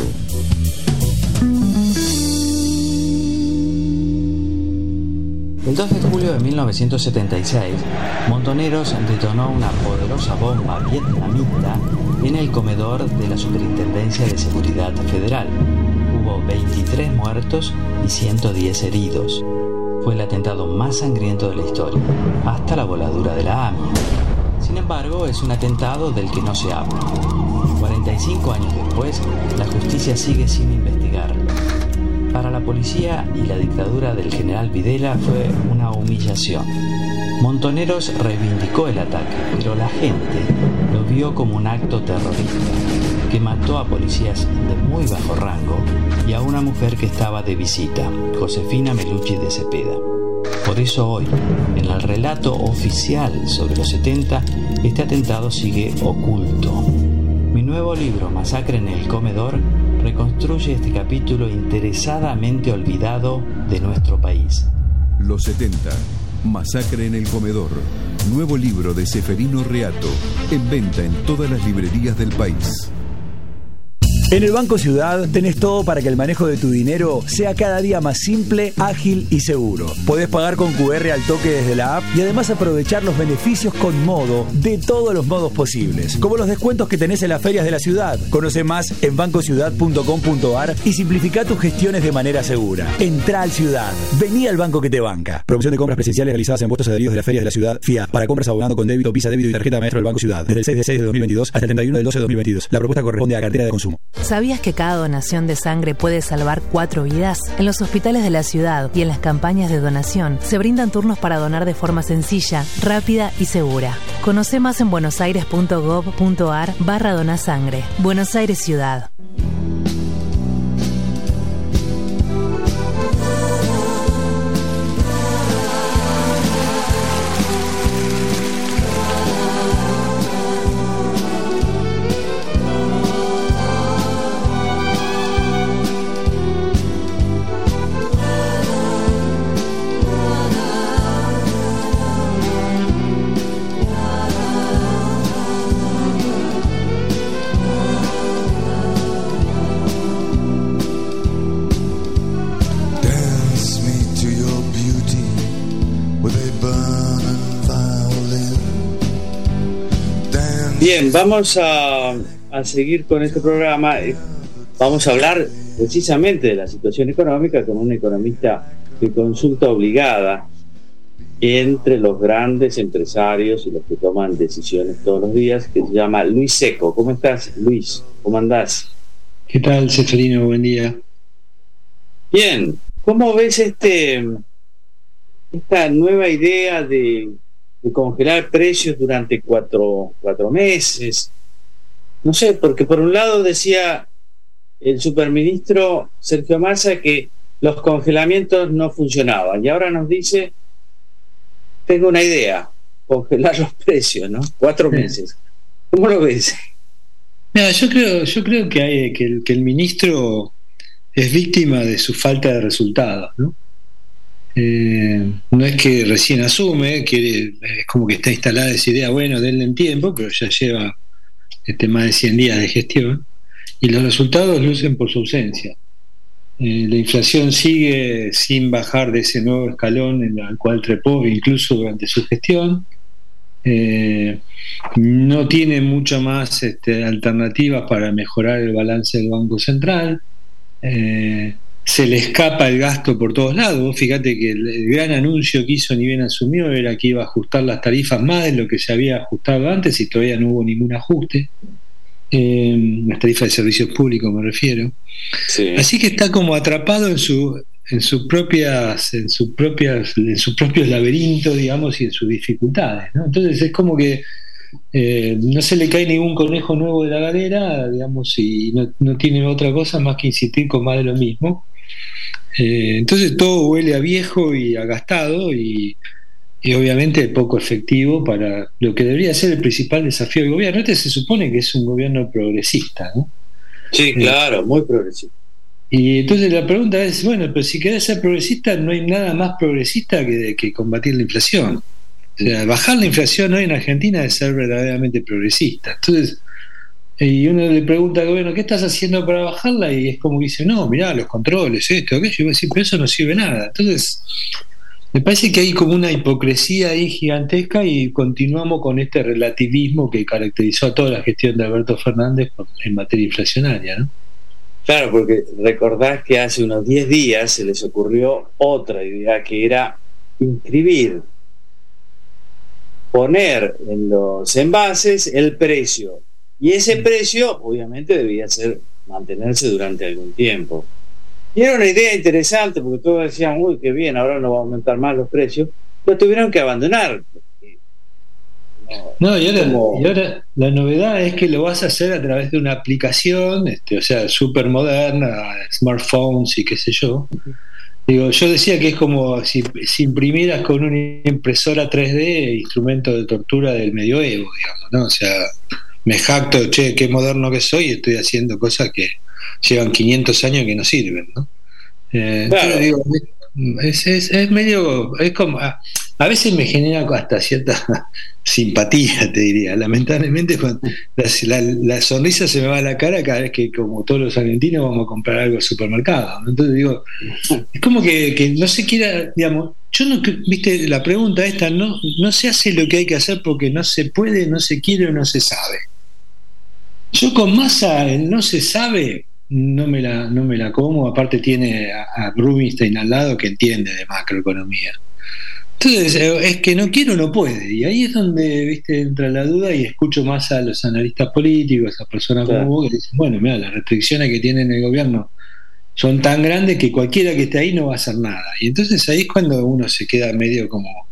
El 2 de julio de 1976, Montoneros detonó una poderosa bomba vietnamita en el comedor de la Superintendencia de Seguridad Federal. Hubo 23 muertos y 110 heridos. Fue el atentado más sangriento de la historia, hasta la voladura de la AMIA. Sin embargo, es un atentado del que no se habla. 45 años después, la justicia sigue sin investigarlo. Para la policía y la dictadura del general Videla fue una humillación. Montoneros reivindicó el ataque, pero la gente lo vio como un acto terrorista, que mató a policías de muy bajo rango y a una mujer que estaba de visita, Josefina Melucci de Cepeda. Por eso hoy, en el relato oficial sobre los 70, este atentado sigue oculto. Mi nuevo libro, Masacre en el Comedor, reconstruye este capítulo interesadamente olvidado de nuestro país. Los 70. Masacre en el comedor. Nuevo libro de Seferino Reato. En venta en todas las librerías del país. En el Banco Ciudad tenés todo para que el manejo de tu dinero sea cada día más simple, ágil y seguro. Podés pagar con QR al toque desde la app y además aprovechar los beneficios con Modo de todos los modos posibles, como los descuentos que tenés en las ferias de la ciudad. Conoce más en bancociudad.com.ar y simplifica tus gestiones de manera segura. Entrá al Ciudad. Vení al banco que te banca. Promoción de compras presenciales realizadas en puestos adheridos de las ferias de la ciudad FIA para compras abonando con débito, Visa débito y tarjeta maestro del Banco Ciudad. Desde el 6 de 2022 hasta el 31 del 12 de 2022. La propuesta corresponde a cartera de consumo. ¿Sabías que cada donación de sangre puede salvar 4 vidas? En los hospitales de la ciudad y en las campañas de donación se brindan turnos para donar de forma sencilla, rápida y segura. Conoce más en buenosaires.gov.ar/donasangre. Buenos Aires Ciudad. Bien, vamos a seguir con este programa. Vamos a hablar precisamente de la situación económica con un economista de consulta obligada entre los grandes empresarios y los que toman decisiones todos los días, que se llama Luis Seco. ¿Cómo estás, Luis? ¿Cómo andás? ¿Qué tal, Seferino? Buen día. Bien, ¿cómo ves esta nueva idea de congelar precios durante cuatro meses? No sé, porque por un lado decía el superministro Sergio Massa que los congelamientos no funcionaban y ahora nos dice, tengo una idea, congelar los precios, ¿no? 4 meses. ¿Cómo lo ves? Mira, yo creo que el ministro es víctima de su falta de resultados, ¿no? No es que recién asume, es como que está instalada esa idea, bueno, denle en tiempo, pero ya lleva más de 100 días de gestión y los resultados lucen por su ausencia. La inflación sigue sin bajar de ese nuevo escalón en el cual trepó incluso durante su gestión. No tiene mucho más alternativas para mejorar el balance del Banco Central. Se le escapa el gasto por todos lados. Fíjate que el gran anuncio que hizo ni bien asumió era que iba a ajustar las tarifas más de lo que se había ajustado antes y todavía no hubo ningún ajuste. Las tarifas de servicios públicos me refiero. Sí. Así que está como atrapado en sus propios laberintos, digamos, y en sus dificultades, ¿no? Entonces es como que no se le cae ningún conejo nuevo de la galera, digamos, y no tiene otra cosa más que insistir con más de lo mismo. Entonces todo huele a viejo y a gastado y obviamente poco efectivo para lo que debería ser el principal desafío del gobierno. Se supone que es un gobierno progresista, ¿no? Sí, claro, muy progresista. Y entonces la pregunta es, bueno, pero si querés ser progresista, no hay nada más progresista que combatir la inflación. O sea, bajar la inflación hoy en Argentina es ser verdaderamente progresista. Entonces, y uno le pregunta al gobierno, ¿qué estás haciendo para bajarla? Y es como que dice, no, mirá, los controles, esto, aquello. Y voy a decir, pero eso no sirve nada. Entonces, me parece que hay como una hipocresía ahí gigantesca y continuamos con este relativismo que caracterizó a toda la gestión de Alberto Fernández en materia inflacionaria, ¿no? Claro, porque recordás que hace unos 10 días se les ocurrió otra idea que era poner en los envases el precio. Y ese precio, obviamente, debía mantenerse durante algún tiempo. Y era una idea interesante, porque todos decían, uy, qué bien, ahora no va a aumentar más los precios. Lo tuvieron que abandonar. Y ahora la novedad es que lo vas a hacer a través de una aplicación, o sea, súper moderna, smartphones y qué sé yo. Digo, yo decía que es como si imprimieras con una impresora 3D instrumento de tortura del medioevo, digamos, ¿no? O sea, me jacto, che, qué moderno que soy, y estoy haciendo cosas que llevan 500 años que no sirven, ¿no? Claro. Digo, Es medio, es como, a veces me genera hasta cierta simpatía, te diría. Lamentablemente la sonrisa se me va a la cara cada vez que, como todos los argentinos, vamos a comprar algo al supermercado, ¿no? Entonces digo, es como que no se quiera, digamos, yo no, viste, la pregunta esta, no se hace lo que hay que hacer porque no se puede, no se quiere o no se sabe. Yo con Massa, no se sabe, no me la como. Aparte tiene a Rubinstein al lado que entiende de macroeconomía. Entonces, es que no quiere o no puede. Y ahí es donde, viste, entra la duda y escucho más a los analistas políticos, a personas como vos que dicen, bueno, mira, las restricciones que tienen el gobierno son tan grandes que cualquiera que esté ahí no va a hacer nada. Y entonces ahí es cuando uno se queda medio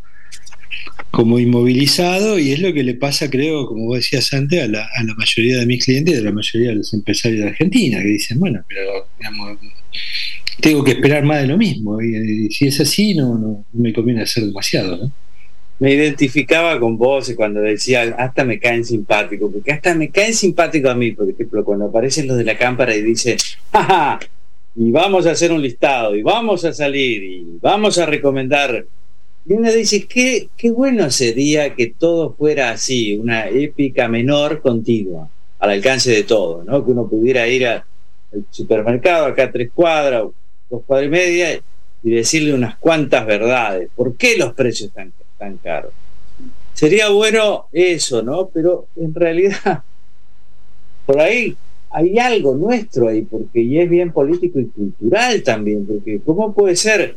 como inmovilizado, y es lo que le pasa, creo, como vos decías antes, a la mayoría de mis clientes y a la mayoría de los empresarios de Argentina, que dicen, bueno, pero digamos, tengo que esperar más de lo mismo, y si es así no me conviene hacer demasiado, ¿no? Me identificaba con vos cuando decía, hasta me caen simpáticos, porque hasta me caen simpáticos a mí, por ejemplo, cuando aparecen los de la cámara y dicen, ¡jaja! Y vamos a hacer un listado, y vamos a salir, y vamos a recomendar. Y uno dice, qué bueno sería que todo fuera así, una épica menor continua, al alcance de todo, ¿no? Que uno pudiera ir al supermercado, acá a 3 cuadras, 2 cuadras y media, y decirle unas cuantas verdades. ¿Por qué los precios están tan caros? Sería bueno eso, ¿no? Pero en realidad, por ahí hay algo nuestro ahí, porque y es bien político y cultural también, porque ¿cómo puede ser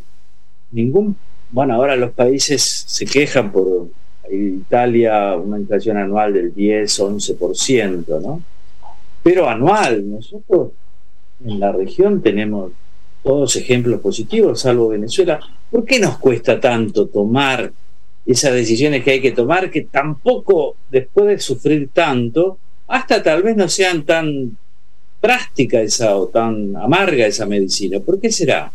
bueno, ahora los países se quejan por Italia, una inflación anual del 10-11%, ¿no? Pero anual. Nosotros en la región tenemos todos ejemplos positivos, salvo Venezuela. ¿Por qué nos cuesta tanto tomar esas decisiones que hay que tomar, que tampoco, después de sufrir tanto, hasta tal vez no sean tan drástica o tan amarga esa medicina? ¿Por qué será?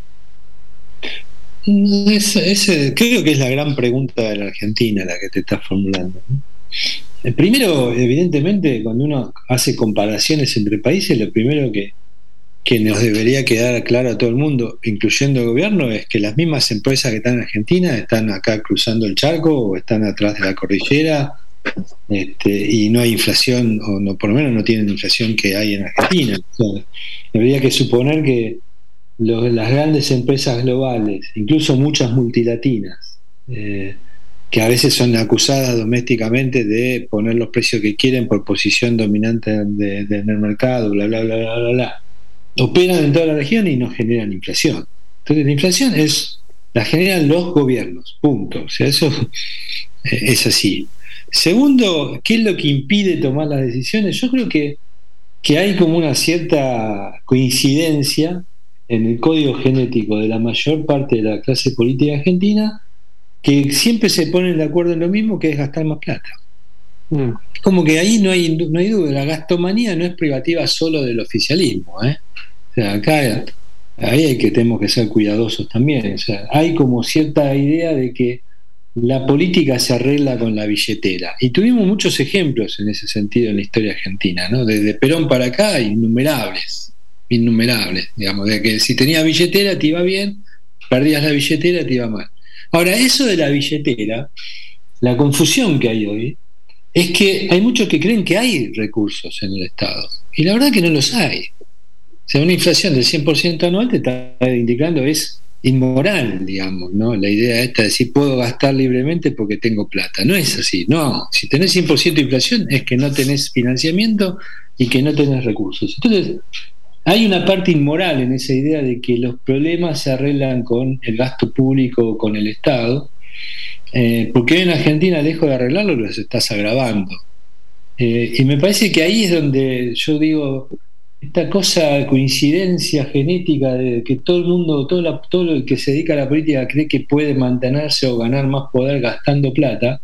Creo que es la gran pregunta de la Argentina la que te estás formulando, ¿no? Primero, evidentemente, cuando uno hace comparaciones entre países, lo primero que nos debería quedar claro a todo el mundo, incluyendo el gobierno, es que las mismas empresas que están en Argentina están acá cruzando el charco o están atrás de la cordillera, y no hay inflación, o no, por lo menos no tienen la inflación que hay en Argentina. O sea, habría que suponer que las grandes empresas globales, incluso muchas multilatinas, que a veces son acusadas domésticamente de poner los precios que quieren por posición dominante en el mercado, bla, bla, bla, bla, bla, bla, operan en toda la región y no generan inflación. Entonces la inflación la generan los gobiernos, punto. O sea, eso es así. Segundo, ¿qué es lo que impide tomar las decisiones? Yo creo que hay como una cierta coincidencia en el código genético de la mayor parte de la clase política argentina, que siempre se ponen de acuerdo en lo mismo, que es gastar más plata. Como que ahí no hay duda. La gastomanía no es privativa solo del oficialismo, O sea, acá ahí tenemos que ser cuidadosos también. O sea, hay como cierta idea de que la política se arregla con la billetera, y tuvimos muchos ejemplos en ese sentido en la historia argentina, ¿no? Desde Perón para acá, innumerables, digamos, de que si tenías billetera te iba bien, perdías la billetera te iba mal. Ahora, eso de la billetera, la confusión que hay hoy es que hay muchos que creen que hay recursos en el Estado, y la verdad que no los hay. O sea, una inflación del 100% anual te está indicando es inmoral, digamos, ¿no? La idea esta de decir puedo gastar libremente porque tengo plata. No es así, no. Si tenés 100% de inflación es que no tenés financiamiento y que no tenés recursos. Entonces, hay una parte inmoral en esa idea de que los problemas se arreglan con el gasto público, con el Estado, porque hoy en Argentina, lejos de arreglarlo, los estás agravando. Y me parece que ahí es donde yo digo, esta cosa, coincidencia genética de que todo el mundo, todo el que se dedica a la política cree que puede mantenerse o ganar más poder gastando plata,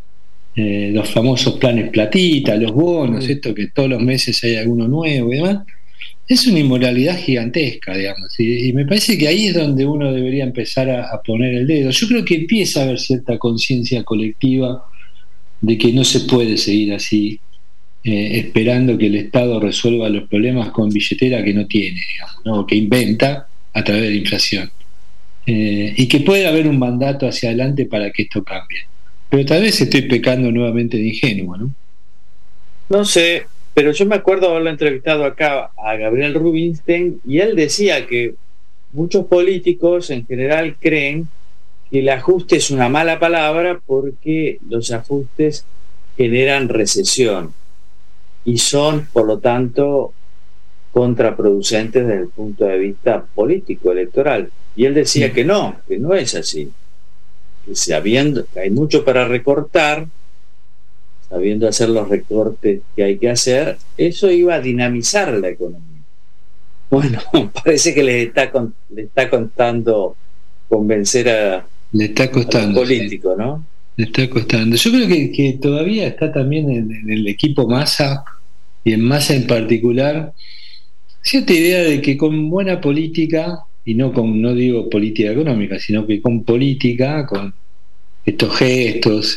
los famosos planes platita, los bonos, esto que todos los meses hay alguno nuevo y demás, es una inmoralidad gigantesca, digamos, y me parece que ahí es donde uno debería empezar a poner el dedo. Yo creo que empieza a haber cierta conciencia colectiva de que no se puede seguir así, esperando que el Estado resuelva los problemas con billetera que no tiene, digamos, ¿no? Que inventa a través de la inflación. y que puede haber un mandato hacia adelante para que esto cambie. Pero tal vez estoy pecando nuevamente de ingenuo, ¿no? No sé, pero yo me acuerdo haberlo entrevistado acá a Gabriel Rubinstein y él decía que muchos políticos en general creen que el ajuste es una mala palabra porque los ajustes generan recesión y son, por lo tanto, contraproducentes desde el punto de vista político, electoral. Y él decía que no es así. Que hay mucho para recortar, sabiendo hacer los recortes que hay que hacer, eso iba a dinamizar la economía. Bueno, parece que le está costando convencer a le está costando, a los políticos, ¿no? Le está costando. Yo creo que todavía está también en el equipo Massa, y en Massa en particular, cierta idea de que con buena política, y no digo política económica, sino que con política, con estos gestos,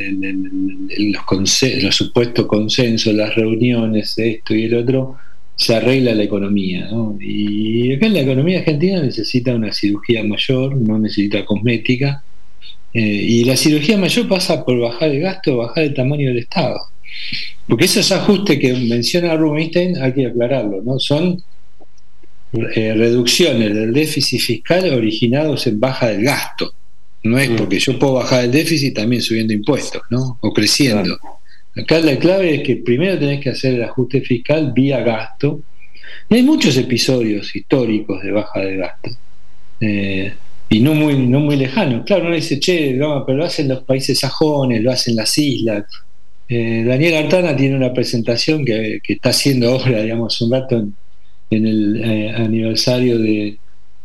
los supuestos consensos, las reuniones, esto y el otro, se arregla la economía, ¿no? Y acá en la economía argentina necesita una cirugía mayor, no necesita cosmética, y la cirugía mayor pasa por bajar el gasto, bajar el tamaño del Estado, porque esos ajustes que menciona Rubinstein hay que aclararlo, ¿no? Son reducciones del déficit fiscal originados en baja del gasto. No es porque yo puedo bajar el déficit también subiendo impuestos, ¿no? O creciendo. Acá la clave es que primero tenés que hacer el ajuste fiscal vía gasto. Y hay muchos episodios históricos de baja de gasto. Y no muy lejanos. Claro, uno dice, no, pero lo hacen los países sajones, lo hacen las islas. Daniel Artana tiene una presentación que está haciendo ahora, digamos, un rato en el aniversario de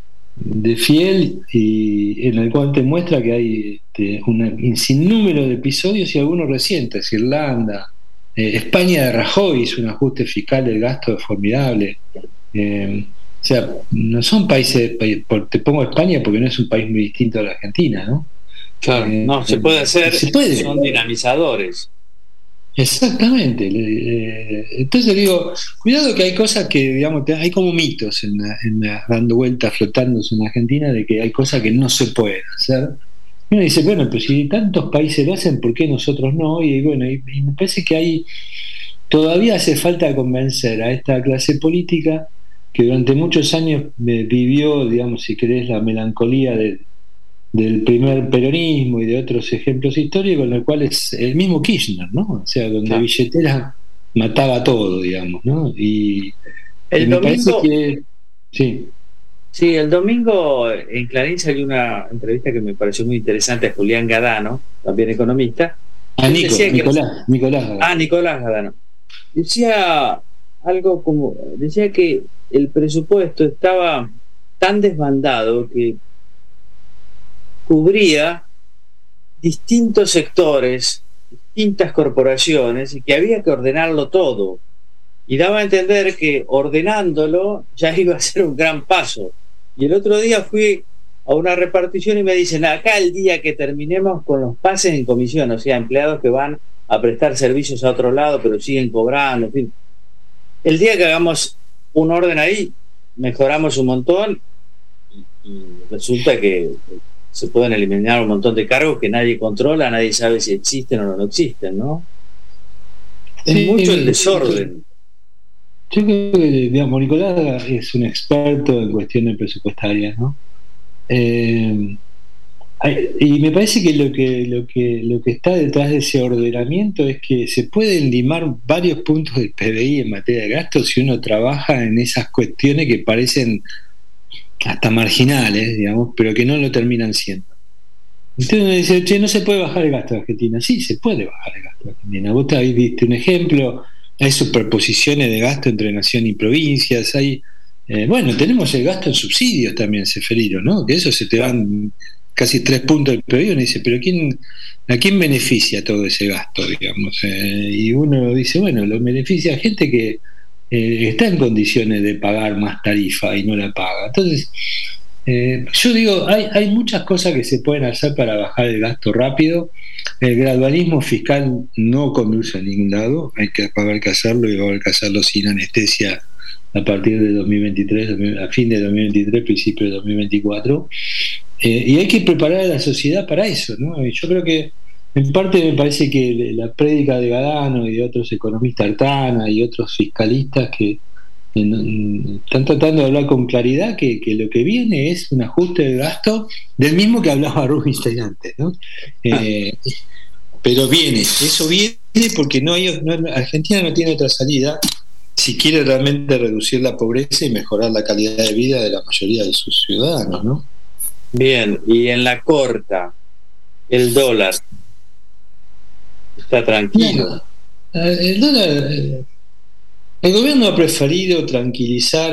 Fiel, y en el cual te muestra que hay un sinnúmero de episodios y algunos recientes. Irlanda, España de Rajoy hizo un ajuste fiscal del gasto formidable. O sea, no son países, te pongo España porque no es un país muy distinto a la Argentina, ¿no? Claro, no, se puede hacer, se puede. Son dinamizadores. Exactamente. Entonces digo, cuidado que hay cosas que, digamos, hay como mitos dando vueltas, flotándose en Argentina, de que hay cosas que no se pueden hacer. Y uno dice, bueno, pero si tantos países lo hacen, ¿por qué nosotros no? Y bueno, y me parece que todavía hace falta convencer a esta clase política que durante muchos años vivió, digamos, si querés, la melancolía del primer peronismo y de otros ejemplos históricos, en el cual es el mismo Kirchner, ¿no? O sea, donde billetera mataba todo, digamos, ¿no? Y el me domingo, parece que sí, el domingo en Clarín salió una entrevista que me pareció muy interesante a Julián Gadano, también economista. Nicolás Gadano. Nicolás Gadano. Decía algo como, decía que el presupuesto estaba tan desbandado que cubría distintos sectores, distintas corporaciones, y que había que ordenarlo todo. Y daba a entender que ordenándolo ya iba a ser un gran paso. Y el otro día fui a una repartición y me dicen, acá el día que terminemos con los pases en comisión, o sea, empleados que van a prestar servicios a otro lado pero siguen cobrando, en fin. El día que hagamos un orden ahí, mejoramos un montón y resulta que se pueden eliminar un montón de cargos que nadie controla, nadie sabe si existen o no existen, ¿no? Sí, es mucho el desorden. Yo creo que, digamos, Nicolás es un experto en cuestiones presupuestarias, ¿no? Y me parece que lo que está detrás de ese ordenamiento es que se pueden limar varios puntos del PBI en materia de gastos si uno trabaja en esas cuestiones que parecen hasta marginales, digamos, pero que no lo terminan siendo. Entonces uno dice, no se puede bajar el gasto de Argentina. Sí, se puede bajar el gasto de Argentina. Vos te viste un ejemplo, hay superposiciones de gasto entre nación y provincias, hay tenemos el gasto en subsidios también, Seferino, ¿no? Que eso se te van casi 3 puntos del PBI, uno dice, pero ¿a quién beneficia todo ese gasto, digamos? Y uno dice, bueno, lo beneficia a gente que está en condiciones de pagar más tarifa y no la paga. Entonces, yo digo, hay muchas cosas que se pueden hacer para bajar el gasto rápido. El gradualismo fiscal no conduce a ningún lado, hay que haber que hacerlo y va a haber que hacerlo sin anestesia a partir de 2023, a fin de 2023, principio de 2024. Y hay que preparar a la sociedad para eso, ¿no? Yo creo que en parte me parece que la prédica de Gadano y de otros economistas, Artana y otros fiscalistas que están tratando de hablar con claridad que lo que viene es un ajuste de gasto del mismo que hablaba Rubinstein antes, ¿no? Pero eso viene porque Argentina no tiene otra salida si quiere realmente reducir la pobreza y mejorar la calidad de vida de la mayoría de sus ciudadanos, ¿no? Bien, y en la corta, el dólar está tranquilo. El dólar, el gobierno ha preferido tranquilizar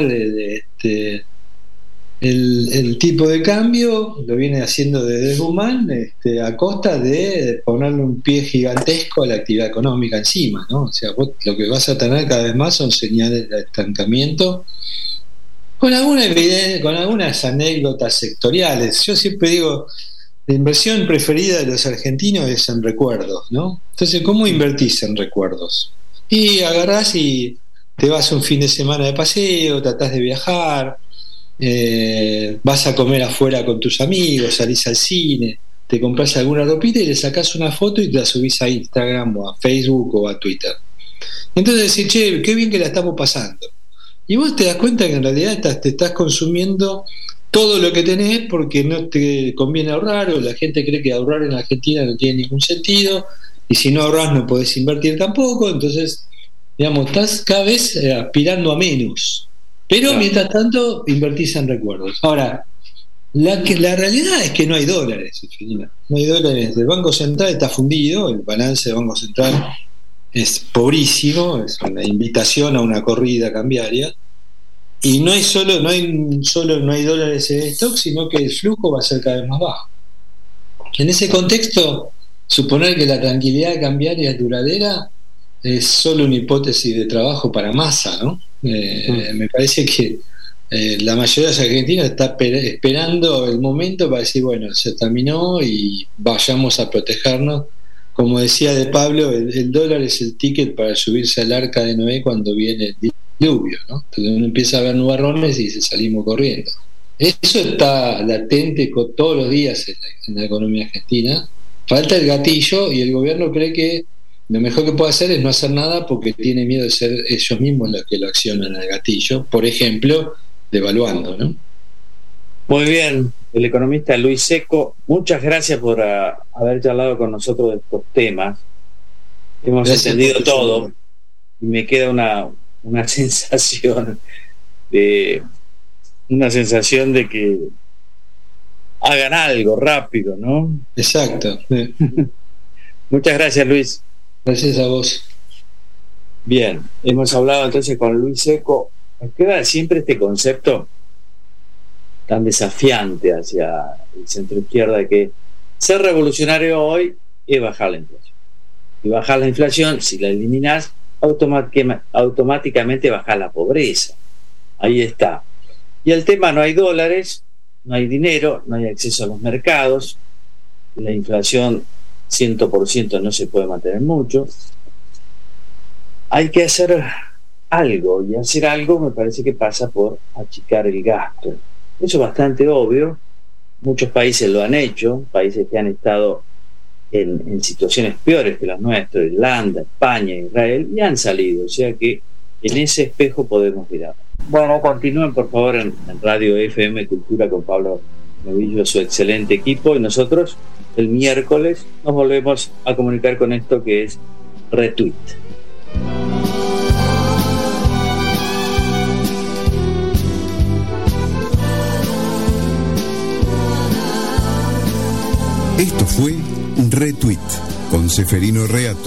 el tipo de cambio, lo viene haciendo desde Guzmán, a costa de ponerle un pie gigantesco a la actividad económica encima, ¿no? O sea, vos lo que vas a tener cada vez más son señales de estancamiento, con algunas anécdotas sectoriales. Yo siempre digo, la inversión preferida de los argentinos es en recuerdos, ¿no? Entonces, ¿cómo invertís en recuerdos? Y agarrás y te vas un fin de semana de paseo, tratás de viajar, vas a comer afuera con tus amigos, salís al cine, te compras alguna ropita y le sacás una foto y te la subís a Instagram o a Facebook o a Twitter. Entonces decís, che, qué bien que la estamos pasando. Y vos te das cuenta que en realidad te estás consumiendo todo lo que tenés porque no te conviene ahorrar, o la gente cree que ahorrar en Argentina no tiene ningún sentido, y si no ahorrás no podés invertir tampoco. Entonces, digamos, estás cada vez aspirando a menos, pero claro, mientras tanto invertís en recuerdos. Ahora, la realidad es que no hay dólares, no hay dólares. El Banco Central está fundido, el balance del Banco Central es pobrísimo, es una invitación a una corrida cambiaria, y no hay dólares en stock, sino que el flujo va a ser cada vez más bajo. En ese contexto, suponer que la tranquilidad cambiaria es duradera es solo una hipótesis de trabajo para Massa, ¿no? Me parece que la mayoría de los argentinos está esperando el momento para decir, bueno, se terminó y vayamos a protegernos. Como decía de Pablo, el dólar es el ticket para subirse al arca de Noé cuando viene el diluvio, ¿no? Entonces uno empieza a ver nubarrones y salimos corriendo. Eso está latente todos los días en la economía argentina. Falta el gatillo y el gobierno cree que lo mejor que puede hacer es no hacer nada porque tiene miedo de ser ellos mismos los que lo accionan al gatillo, por ejemplo, devaluando, ¿no? Muy bien, el economista Luis Secco, muchas gracias por haber charlado con nosotros de estos temas. Hemos entendido todo y me queda una sensación de que hagan algo rápido, ¿no? Exacto. Muchas gracias, Luis. Gracias a vos. Bien, hemos hablado entonces con Luis Secco. Nos queda siempre este concepto tan desafiante hacia el centro izquierda de que ser revolucionario hoy es bajar la inflación. Y bajar la inflación, si la eliminás, automáticamente bajás la pobreza. Ahí está. Y el tema: no hay dólares, no hay dinero, no hay acceso a los mercados, la inflación 100% no se puede mantener mucho. Hay que hacer algo, y hacer algo me parece que pasa por achicar el gasto. Eso es bastante obvio, muchos países lo han hecho, países que han estado en situaciones peores que las nuestras, Irlanda, España, Israel, y han salido, o sea que en ese espejo podemos mirar. Bueno, continúen por favor en Radio FM Cultura con Pablo Novillo, su excelente equipo, y nosotros el miércoles nos volvemos a comunicar con esto que es Retweet. Esto fue Retweet con Ceferino Reato.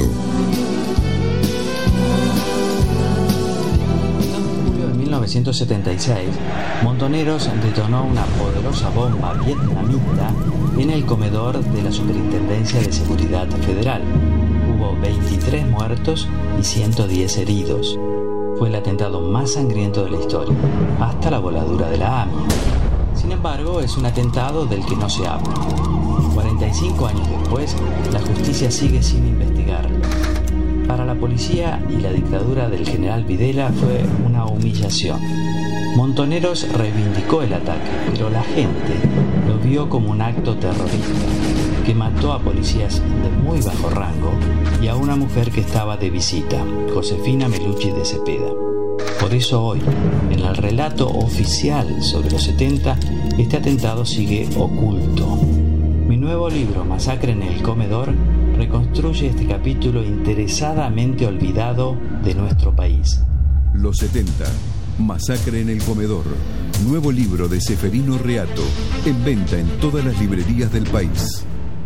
En julio de 1976, Montoneros detonó una poderosa bomba vietnamita en el comedor de la Superintendencia de Seguridad Federal. Hubo 23 muertos y 110 heridos. Fue el atentado más sangriento de la historia, hasta la voladura de la AMIA. Sin embargo, es un atentado del que no se habla. 45 años después, la justicia sigue sin investigarlo. Para la policía y la dictadura del general Videla fue una humillación. Montoneros reivindicó el ataque, pero la gente lo lo vio como un acto terrorista que mató a policías de muy bajo rango y a una mujer que estaba de visita, Josefina Melucci de Cepeda. Por eso hoy, en el relato oficial sobre los 70, este atentado sigue oculto. Mi nuevo libro, Masacre en el Comedor, reconstruye este capítulo interesadamente olvidado de nuestro país. Los 70. Masacre en el Comedor. Nuevo libro de Seferino Reato. En venta en todas las librerías del país.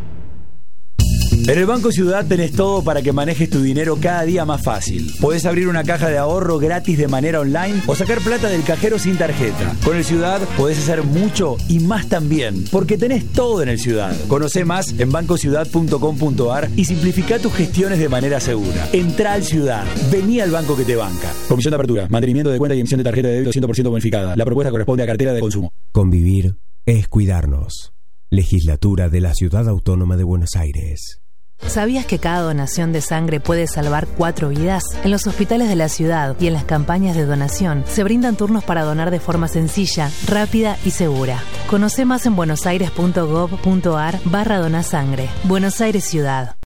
En el Banco Ciudad tenés todo para que manejes tu dinero cada día más fácil. Podés abrir una caja de ahorro gratis de manera online o sacar plata del cajero sin tarjeta. Con el Ciudad podés hacer mucho y más también, porque tenés todo en el Ciudad. Conocé más en bancociudad.com.ar y simplifica tus gestiones de manera segura. Entrá al Ciudad. Vení al banco que te banca. Comisión de apertura, mantenimiento de cuenta y emisión de tarjeta de débito 100% bonificada. La propuesta corresponde a cartera de consumo. Convivir es cuidarnos. Legislatura de la Ciudad Autónoma de Buenos Aires. ¿Sabías que cada donación de sangre puede salvar 4 vidas? En los hospitales de la ciudad y en las campañas de donación se brindan turnos para donar de forma sencilla, rápida y segura. Conoce más en buenosaires.gov.ar/donasangre. Buenos Aires Ciudad.